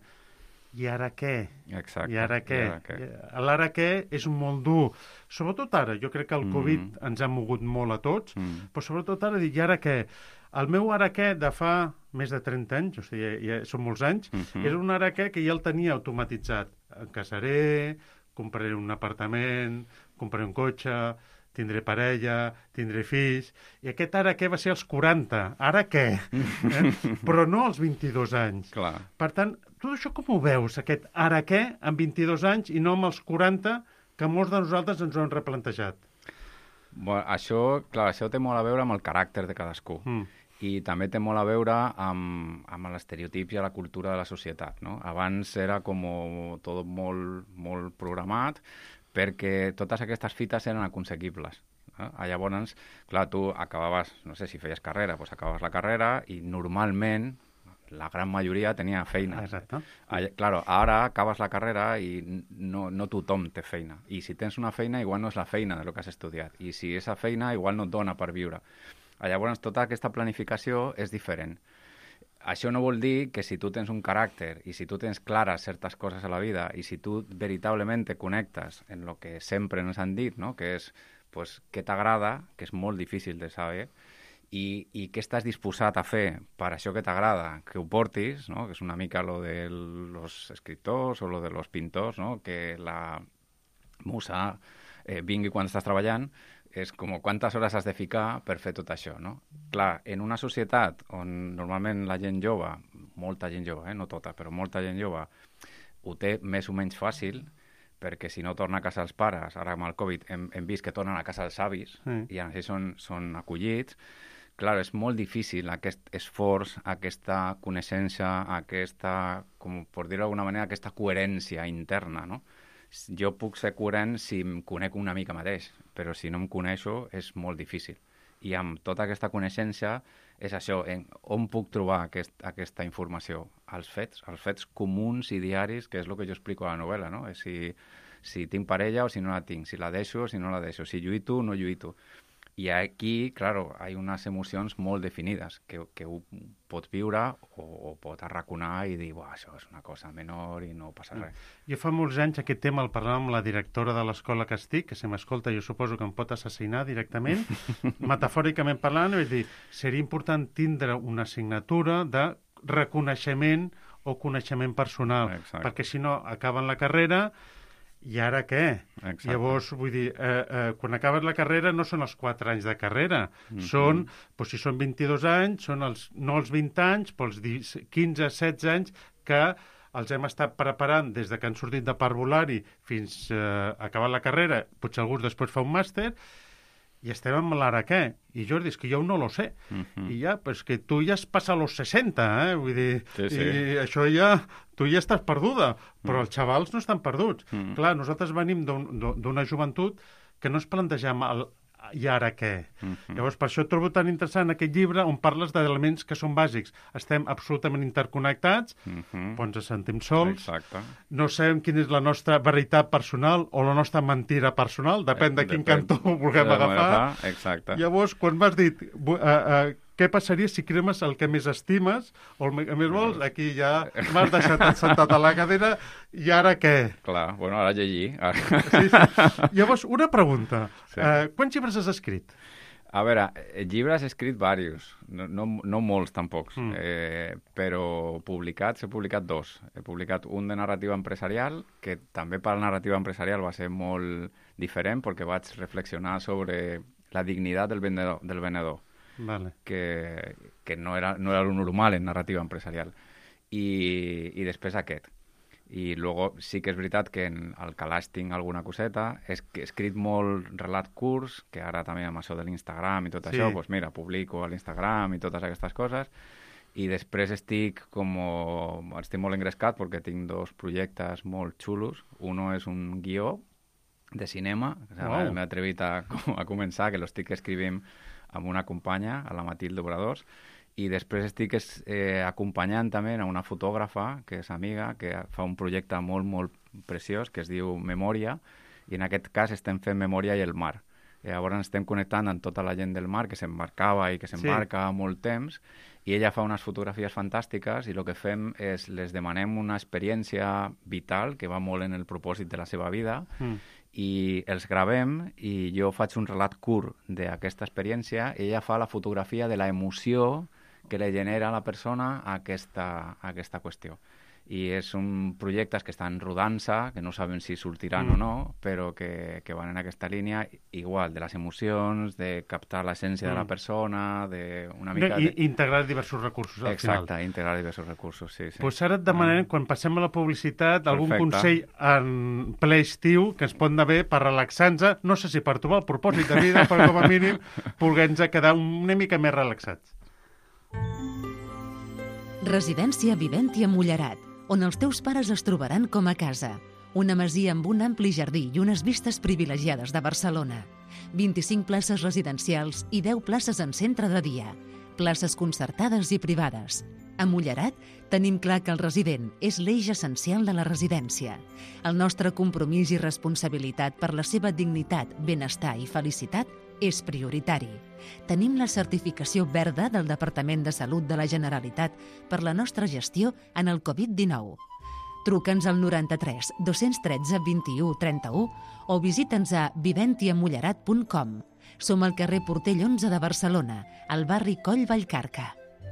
i ara què? Exacte. I ara què? I ara què? L'ara què és molt dur. Sobretot ara, jo crec que el Covid mm. ens ha mogut molt a tots, mm. però sobretot ara dic, i ara què? El meu ara què de fa més de trenta anys, o sigui, ja, ja són molts anys, mm-hmm. és un ara què que ja el tenia automatitzat. Em casaré, compraré un apartament, compraré un cotxe, tindré parella, tindré fills... I aquest ara què va ser als quaranta. Ara què? Eh? Però no als vint-i-dos anys. Clar. Per tant, tot això com ho veus, aquest ara què amb vint-i-dos anys i no amb els quaranta que molts de nosaltres ens ho hem replantejat? Bueno, això, clar, això té molt a veure amb el caràcter de cadascú. Mm. I també té molt a veure amb, amb l'estereotip i la cultura de la societat, no? Abans era com tot molt, molt programat perquè totes aquestes fites eren aconseguibles. Eh? Llavors, clar, tu acabaves, no sé si feies carrera, doncs acabaves la carrera i normalment la gran majoria tenia feina. Exacte. Claro, ara acabes la carrera i no, no tothom té feina. I si tens una feina, igual no és la feina de lo que has estudiat. I si és la feina, igual no et dona per viure. Llavors, tota aquesta planificació és diferent. Això no vol dir que si tu tens un caràcter i si tu tens clares certes coses a la vida i si tu veritablement te connectes en el que sempre ens han dit, no? Que és pues, què t'agrada, que és molt difícil de saber, i, i què estàs disposat a fer per això que t'agrada, que ho portis, no? Que és una mica lo de los escriptors o lo de los pintors, no? Que la musa eh, vingui quan estàs treballant, és com quantes hores has de ficar per fer tot això, no? Clar, en una societat on normalment la gent jove, molta gent jove, eh? No tota, però molta gent jove, ho té més o menys fàcil, perquè si no torna a casa els pares, ara amb el Covid hem, hem vist que tornen a casa els avis, mm. i així són, són acollits. Clar, és molt difícil aquest esforç, aquesta coneixença, aquesta, com per dir-ho d'alguna manera, aquesta coherència interna, no? Jo puc ser coherent si em conec una mica mateix, però si no em coneixo és molt difícil. I amb tota aquesta coneixença és això, en, on puc trobar aquest, aquesta informació? Els fets, els fets comuns i diaris, que és el que jo explico a la novel·la, no? És si, si tinc parella o si no la tinc, si la deixo o si no la deixo, si lluito o no lluito. I aquí, claro, hi ha unes emocions molt definides que, que ho pot viure o, o pot arraconar i dir, buah, això és una cosa menor i no passa res. Jo fa molts anys aquest tema el parlàvem amb la directora de l'escola que estic, que si m'escolta jo suposo que em pot assassinar directament, metafòricament parlant, és dir, seria important tindre una assignatura de reconeixement o coneixement personal, exacte. Perquè si no acaben la carrera. I ara què? Exacte. Llavors, vull dir, eh, eh, quan acabes la carrera no són els quatre anys de carrera, mm-hmm. són, doncs, si són vint-i-dos anys, són els, no els vint anys, però els quinze, setze anys que els hem estat preparant des de que han sortit de parvulari fins eh, a acabar la carrera, potser algú després fa un màster, i estem amb l'ara què? I Jordi, és que jo no lo sé. Mm-hmm. I ja, pues que tu ja has passat los seixanta, eh? Vull dir, sí, sí. I això ja, tu ja estàs perduda, però mm. els xavals no estan perduts. Mm. Clar, nosaltres venim d'una joventut que no es plantegem el i ara què? Mm-hmm. Llavors, per això trobo tan interessant aquest llibre on parles d'elements que són bàsics. Estem absolutament interconnectats, mm-hmm. però ens sentim sols, exacte. No sabem quina és la nostra veritat personal o la nostra mentira personal, depèn de quin depèn. Cantó ho vulguem de agafar. Exacte. Llavors, quan m'has dit uh, uh, què passaria si cremes el que més estimes o el que més vols, aquí ja m'has deixat sentat a la cadera i ara què? Clar, bueno, ara llegir. Sí, sí. Llavors, una pregunta. Sí. Uh, quants llibres has escrit? A veure, llibres he escrit diversos, no, no, no molts tampoc, mm. eh, però publicats, he publicat dos. He publicat un de narrativa empresarial, que també per la narrativa empresarial va ser molt diferent, perquè vaig reflexionar sobre la dignitat del venedor. Del venedor. Vale. Que, que no era, no era lo normal en narrativa empresarial. i, i després aquest. I luego sí que és veritat que en el calaix tinc alguna coseta. He escrit molt relat curts, que ara també amb això de l'Instagram i tot Sí. això, doncs mira, publico a l'Instagram i totes aquestes coses. I després estic com... estic molt engrescat perquè tinc dos projectes molt xulos. Uno és un guió de cinema, que Wow. m'he atrevit a, a començar, que l'estic escrivint amb una companya, a la Matilde Obradors, i després estic eh, acompanyant també a una fotògrafa, que és amiga, que fa un projecte molt, molt preciós, que es diu Memòria, i en aquest cas estem fent Memòria i el mar. I llavors estem connectant amb tota la gent del mar que s'embarcava i que s'embarca sí. molt temps, i ella fa unes fotografies fantàstiques, i el que fem és les demanem una experiència vital que va molt en el propòsit de la seva vida, mm. i els gravem, i jo faig un relat curt d'aquesta experiència, i ella fa la fotografia de la emoció que li genera a la persona aquesta, aquesta qüestió. I és un projectes que estan rodant-se, que no saben si sortiran mm. o no, però que, que van en aquesta línia igual, de les emocions, de captar l'essència mm. de la persona, de una mica... I, de... integrar diversos recursos al Exacte, final. integrar diversos recursos, sí. sí. Pues ara et demanarem, mm. quan passem a la publicitat, algun Perfecte. consell en ple estiu que ens pot anar bé per relaxar-nos, no sé si per trobar el propòsit de vida, però com a mínim poder-nos quedar una mica més relaxats. Residència Viventia Mullerat, on els teus pares es trobaran com a casa. Una masia amb un ampli jardí i unes vistes privilegiades de Barcelona. vint-i-cinc places residencials i deu places en centre de dia. Places concertades i privades. A Mullerat tenim clar que el resident és l'eix essencial de la residència. El nostre compromís i responsabilitat per la seva dignitat, benestar i felicitat és prioritari. Tenim la certificació verda del Departament de Salut de la Generalitat per la nostra gestió en el covid dinou. Truca'ns al noranta-tres dos-cents tretze vint-i-u trenta-u o visita'ns a viventiamullerat punt com. Som al carrer Portell onze de Barcelona, al barri Coll Vallcarca.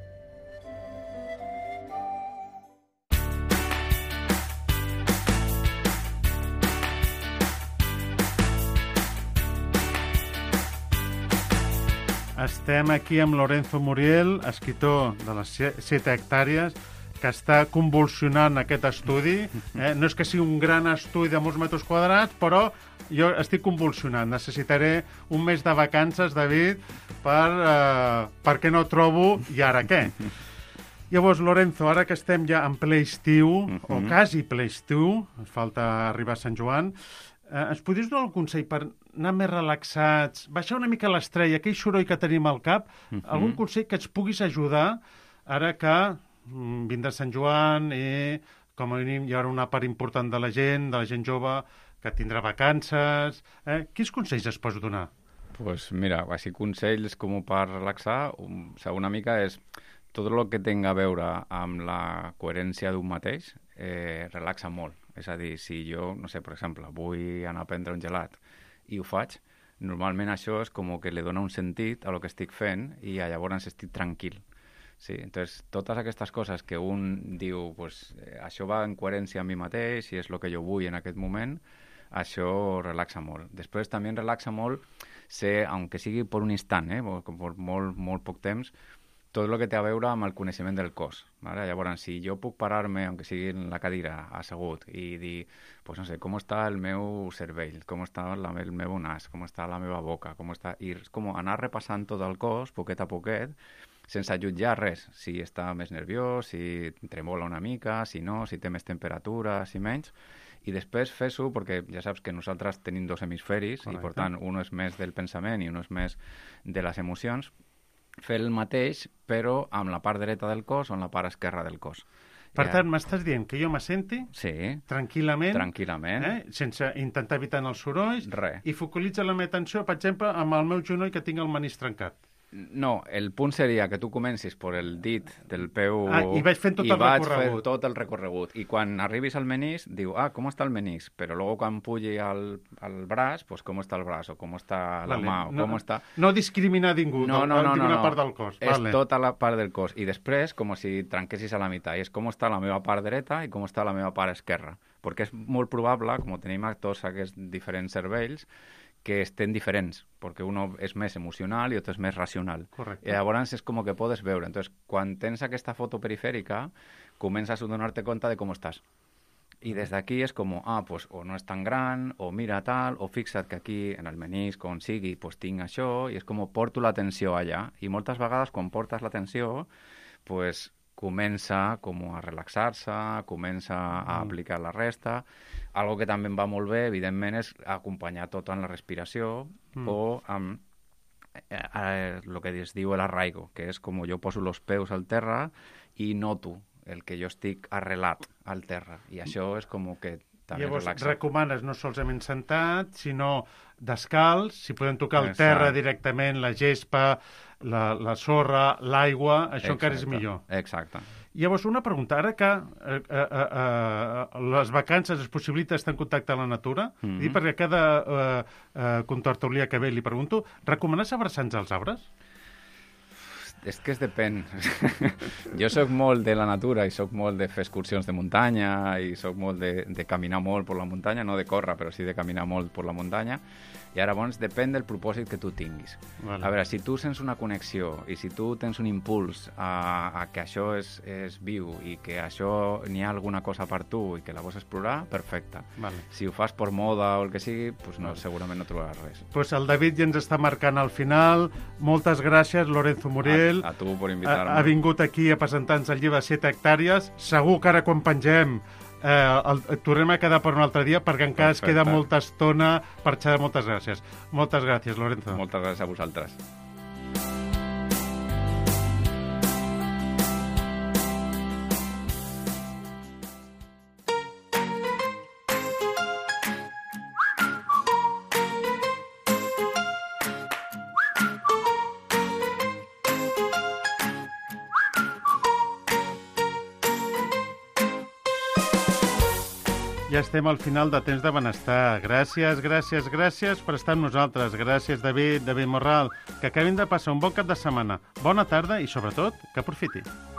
Estem aquí amb Lorenzo Muriel, escriptor de les set hectàrees, que està convulsionant aquest estudi. Eh? No és que sigui un gran estudi de molts metres quadrats, però jo estic convulsionant. Necessitaré un mes de vacances, David, per, eh, perquè no trobo i ara què. Llavors, Lorenzo, ara que estem ja en ple estiu, uh-huh. o quasi ple estiu, ens falta arribar a Sant Joan, eh, ens podries donar un consell per anar més relaxats, baixar una mica l'estrella, aquell soroll que tenim al cap, uh-huh. algun consell que ens puguis ajudar ara que mm, vindrà Sant Joan i, com a mínim, hi haurà una part important de la gent, de la gent jove, que tindrà vacances. Eh? Quins consells es pots donar? Pues mira, així consells com per relaxar, un, o sigui, una mica és tot el que tinga a veure amb la coherència d'un mateix, eh, relaxa molt. És a dir, si jo, no sé, per exemple, vull anar a prendre un gelat i ho faig, normalment això és com que li dona un sentit a lo que estic fent i llavors estic tranquil. Sí, entonces, totes aquestes coses que un diu, pues, eh, això va en coherència amb mi mateix, si és el que jo vull en aquest moment, això relaxa molt. Després també relaxa molt ser, aunque sigui per un instant, eh, per molt, molt poc temps, tot el que té a veure amb el coneixement del cos. Vale? Llavors, si jo puc parar-me, aunque sigui en la cadira, assegut, i dir, pues, no sé, com està el meu cervell, com està la, el meu nas, com està la meva boca, com està... I és com anar repassant tot el cos, poquet a poquet, sense jutjar res, si està més nerviós, si tremola una mica, si no, si té més temperatura, si menys, i després fes-ho, perquè ja saps que nosaltres tenim dos hemisferis, correcte, i per tant, un és més del pensament i un és més de les emocions, fer el mateix, però amb la part dreta del cos o amb la part esquerra del cos. Per ja. tant, m'estàs dient que jo m'assenti sí, tranquil·lament, tranquil·lament. Eh? Sense intentar evitar els sorolls, Re. i focalitza la meva atenció, per exemple, amb el meu genoll que tinc el menís trencat. No, el punt seria que tu comencis per el dit del peu ah, i vaig fent tot i el vaig recorregut. fer tot el recorregut. I quan arribis al menís, diu, ah, com està el menís? Però luego quan pugi al, al braç, pues com està el braç, o com està la vale. mà, o no, com està... No discriminar ningú, no, no, no, no, una no. part del cos. És vale. tota la part del cos. I després, com si trenquessis a la meitat. I és com està la meva part dreta i com està la meva part esquerra. Perquè és molt probable, com tenim tots aquests diferents cervells, que estén diferents, perquè uno és més emocional i l'altre és més racional. Correcte. I llavors és com que podes veure. Entonces, quan tens aquesta foto perifèrica, comences a donar-te compte de com estàs. I des d'aquí és com, ah, pues, o no és tan gran, o mira tal, o fixa't que aquí, en el menisc, on sigui, pues, tinc això, i és com porto l'atenció allà. I moltes vegades, quan portes l'atenció, pues, comença com a relaxar-se, comença a aplicar la resta. Algo que també em va molt bé, evidentment, és acompanyar tot en la respiració mm. o amb eh, eh, el que es diu l'arraigo, que és com jo poso els peus al terra i noto el que jo estic arrelat al terra. I això és com que també Llavors, relaxa. recomanes no solament sentat, sinó descalç, si podem tocar el Exacte. terra directament, la gespa, la, la sorra, l'aigua, això Exacte. encara és millor. Exacte. Llavors, una pregunta. Ara que eh, eh, eh, les vacances es possibilita estar en contacte amb la natura, Mm-hmm. i perquè cada eh, eh, contertulià que ve li pregunto, recomanes abraçar-nos als arbres? És que es depèn. Jo sóc molt de la natura i sóc molt de fer excursions de muntanya i sóc molt de, de caminar molt per la muntanya, no de córrer, però sí de caminar molt per la muntanya. I ara, doncs, depèn del propòsit que tu tinguis. Vale. A veure, si tu sents una connexió i si tu tens un impuls a, a que això és, és viu i que això n'hi ha alguna cosa per tu i que la vols explorar, perfecte. Vale. Si ho fas per moda o el que sigui, doncs no, segurament no trobaràs res. Pues el David ja ens està marcant al final. Moltes gràcies, Lorenzo Muriel. A, a tu per Ha, invitar-me. ha vingut aquí a presentar-nos el llibre set hectàrees. Segur que ara quan pengem eh, el, el tornem a quedar per un altre dia perquè encara es Perfecte. queda molta estona per xerrar. Moltes gràcies. Moltes gràcies, Lorenzo. Moltes gràcies a vosaltres. Ja estem al final de Temps de Benestar. Gràcies, gràcies, gràcies per estar amb nosaltres. Gràcies, David, David Morral. Que acabin de passar un bon cap de setmana. Bona tarda i, sobretot, que aprofiti.